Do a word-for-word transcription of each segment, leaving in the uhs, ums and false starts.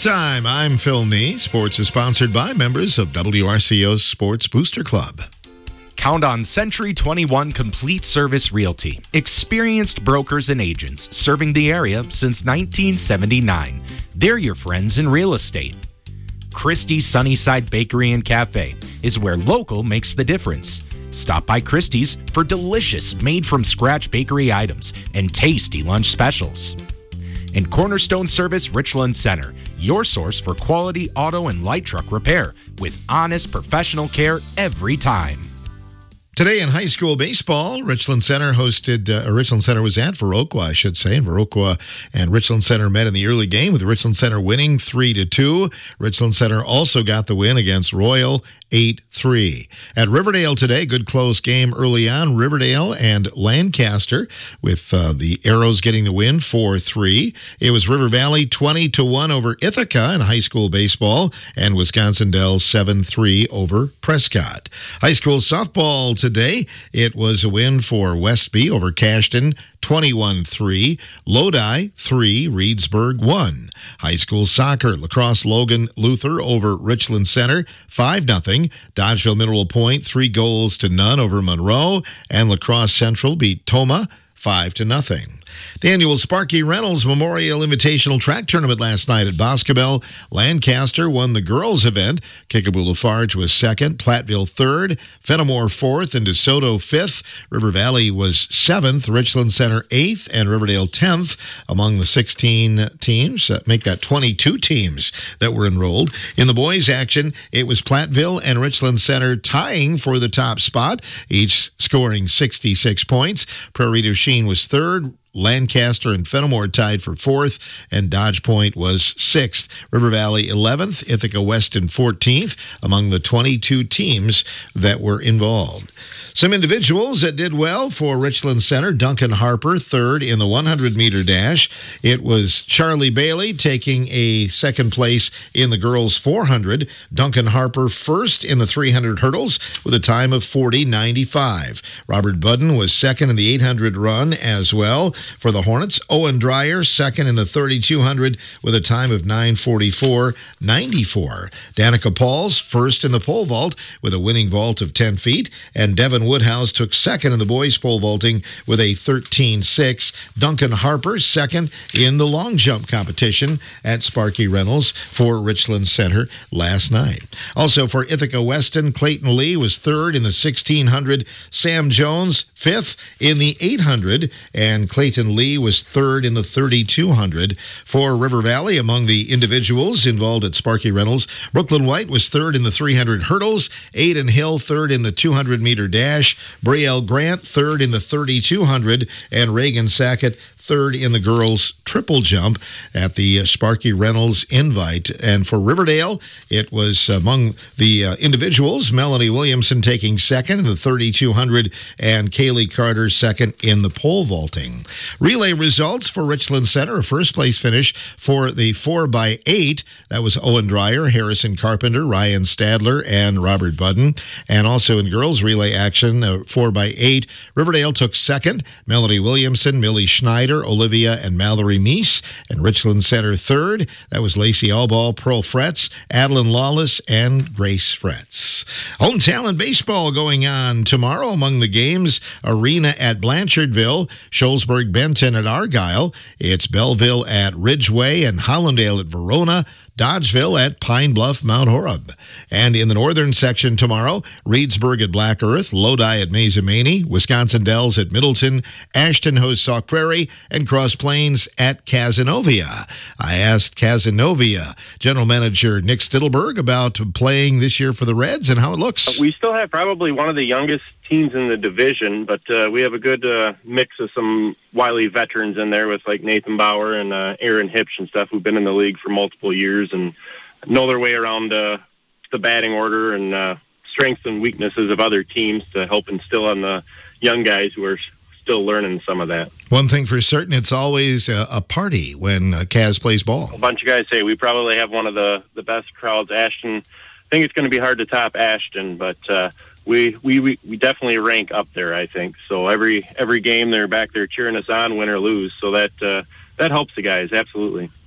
time. I'm Phil Nee. Sports is sponsored by members of W R C O's Sports Booster Club. Count on Century twenty-one Complete Service Realty. Experienced brokers and agents serving the area since nineteen seventy-nine. They're your friends in real estate. Christie's Sunnyside Bakery and Cafe is where local makes the difference. Stop by Christie's for delicious made-from-scratch bakery items and tasty lunch specials. And Cornerstone Service Richland Center, your source for quality auto and light truck repair with honest professional care every time. Today in high school baseball, Richland Center hosted, uh, Richland Center was at Viroqua, I should say, and Viroqua and Richland Center met in the early game with Richland Center winning three to two. Richland Center also got the win against Royal eight three. At Riverdale today, good close game early on. Riverdale and Lancaster with uh, the Arrows getting the win four three. It was River Valley twenty to one over Ithaca in high school baseball, and Wisconsin Dells seven three over Prescott. High school softball today, it was a win for Westby over Cashton twenty-one three. Lodi three, Reedsburg one. High school soccer, Lacrosse Logan Luther over Richland Center five nothing. Dodgeville Mineral Point three goals to none over Monroe, and Lacrosse Central beat Toma five to nothing. The annual Sparky Reynolds Memorial Invitational Track Tournament last night at Boscobel. Lancaster won the girls' event. Kickapoo Lafarge was second, Platteville third, Fenimore fourth, and DeSoto fifth. River Valley was seventh, Richland Center eighth, and Riverdale tenth among the sixteen teams. Uh, make that twenty-two teams that were enrolled. In the boys' action, it was Platteville and Richland Center tying for the top spot, each scoring sixty-six points. Prairie du Chien was third. Lancaster and Fenimore tied for fourth, and Dodge Point was sixth. River Valley eleventh, Ithaca Weston fourteenth among the twenty-two teams that were involved. Some individuals that did well for Richland Center. Duncan Harper, third in the one hundred meter dash. It was Charlie Bailey taking a second place in the girls' four hundred. Duncan Harper first in the three hundred hurdles with a time of forty ninety-five. Robert Budden was second in the eight hundred run as well for the Hornets. Owen Dreyer second in the thirty-two hundred with a time of nine forty-four ninety-four. Danica Pauls first in the pole vault with a winning vault of ten feet, and Devin Woodhouse took second in the boys pole vaulting with a thirteen six. Duncan Harper second in the long jump competition at Sparky Reynolds for Richland Center last night. Also for Ithaca Weston, Clayton Lee was third in the sixteen hundred. Sam Jones fifth in the eight hundred, and Clayton Lee was third in the thirty-two hundred. For River Valley, among the individuals involved at Sparky Reynolds, Brooklyn White was third in the three hundred hurdles, Aiden Hill third in the two hundred meter dash, Brielle Grant third in the thirty-two hundred, and Reagan Sackett third in the girls' triple jump at the Sparky Reynolds Invite. And for Riverdale, it was among the uh, individuals, Melanie Williamson taking second in the thirty-two hundred, and Kaylee Carter second in the pole vaulting. Relay results for Richland Center, a first-place finish for the four by eight. That was Owen Dreyer, Harrison Carpenter, Ryan Stadler, and Robert Budden. And also in girls' relay action, uh, four by eight, Riverdale took second, Melanie Williamson, Millie Schneider, Olivia and Mallory Meese, and Richland Center third. That was Lacey Allball, Pearl Fretz, Adeline Lawless, and Grace Fretz. Home talent baseball going on tomorrow among the games. Arena at Blanchardville, Sholzberg Benton at Argyle. It's Belleville at Ridgeway, and Hollandale at Verona. Dodgeville at Pine Bluff, Mount Horeb. And in the northern section tomorrow, Reedsburg at Black Earth, Lodi at Mazomanie, Wisconsin Dells at Middleton, Ashton hosts Sauk Prairie, and Cross Plains at Cazenovia. I asked Cazenovia General Manager Nick Stittelberg about playing this year for the Reds and how it looks. We still have probably one of the youngest teams in the division, but uh, we have a good uh, mix of some wily veterans in there with like Nathan Bauer and uh, Aaron Hipsch and stuff who've been in the league for multiple years and know their way around uh, the batting order and uh, strengths and weaknesses of other teams to help instill on the young guys who are still learning some of that. One thing for certain, it's always a, a party when uh, Caz plays ball. A bunch of guys say we probably have one of the, the best crowds. Ashton, I think it's going to be hard to top Ashton, but uh, we, we we we definitely rank up there, I think. So every every game they're back there cheering us on, win or lose. So that uh, that helps the guys, absolutely.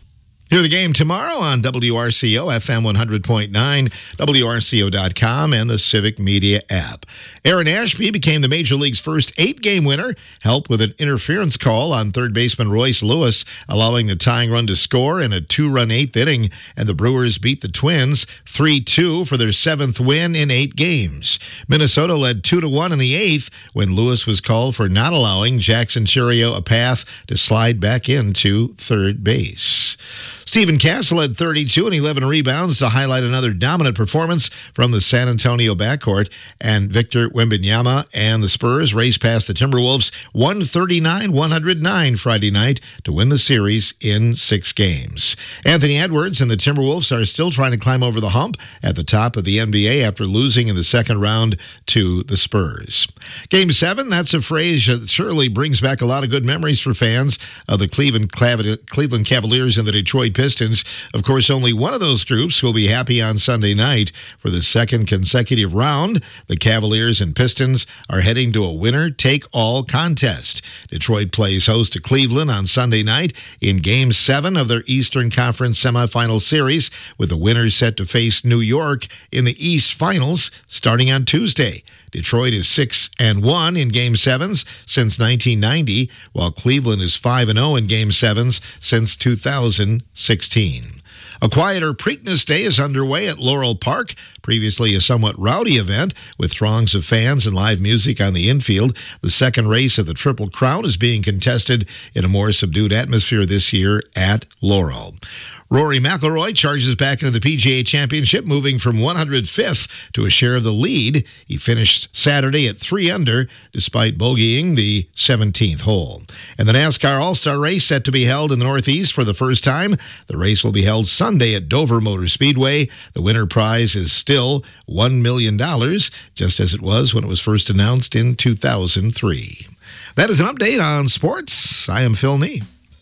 Hear the game tomorrow on W R C O, F M one hundred point nine, W R C O dot com, and the Civic Media app. Aaron Ashby became the Major League's first eight-game winner, helped with an interference call on third baseman Royce Lewis, allowing the tying run to score in a two-run eighth inning, and the Brewers beat the Twins three two for their seventh win in eight games. Minnesota led two to one in the eighth when Lewis was called for not allowing Jackson Chourio a path to slide back into third base. Stephen Castle had thirty-two and eleven rebounds to highlight another dominant performance from the San Antonio backcourt, and Victor Wembanyama and the Spurs raced past the Timberwolves one thirty-nine to one oh nine Friday night to win the series in six games. Anthony Edwards and the Timberwolves are still trying to climb over the hump at the top of the N B A after losing in the second round to the Spurs. Game seven, that's a phrase that surely brings back a lot of good memories for fans of the Cleveland Cleveland Cavaliers and the Detroit Pistons. Of course, only one of those groups will be happy on Sunday night. For the second consecutive round, the Cavaliers and Pistons are heading to a winner-take-all contest. Detroit plays host to Cleveland on Sunday night in Game seven of their Eastern Conference semifinal series, with the winners set to face New York in the East Finals starting on Tuesday. Detroit is six and one in Game sevens since nineteen ninety, while Cleveland is five and oh in Game sevens since two thousand sixteen. A quieter Preakness Day is underway at Laurel Park, previously a somewhat rowdy event with throngs of fans and live music on the infield. The second race of the Triple Crown is being contested in a more subdued atmosphere this year at Laurel. Rory McIlroy charges back into the P G A Championship, moving from one hundred fifth to a share of the lead. He finished Saturday at three under, despite bogeying the seventeenth hole. And the NASCAR All-Star Race set to be held in the Northeast for the first time. The race will be held Sunday at Dover Motor Speedway. The winner prize is still one million dollars, just as it was when it was first announced in two thousand three. That is an update on sports. I am Phil Nee.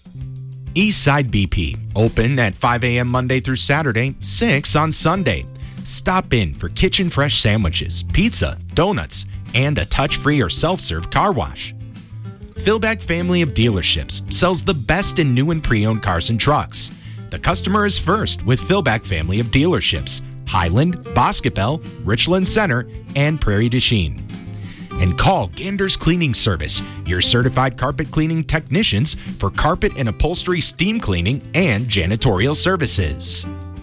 Eastside B P, open at five a.m. Monday through Saturday, six on Sunday. Stop in for kitchen fresh sandwiches, pizza, donuts, and a touch-free or self-serve car wash. Philback Family of Dealerships sells the best in new and pre-owned cars and trucks. The customer is first with Philback Family of Dealerships, Highland, Boscobel, Richland Center, and Prairie du Chien. And call Gander's Cleaning Service, your certified carpet cleaning technicians for carpet and upholstery steam cleaning and janitorial services.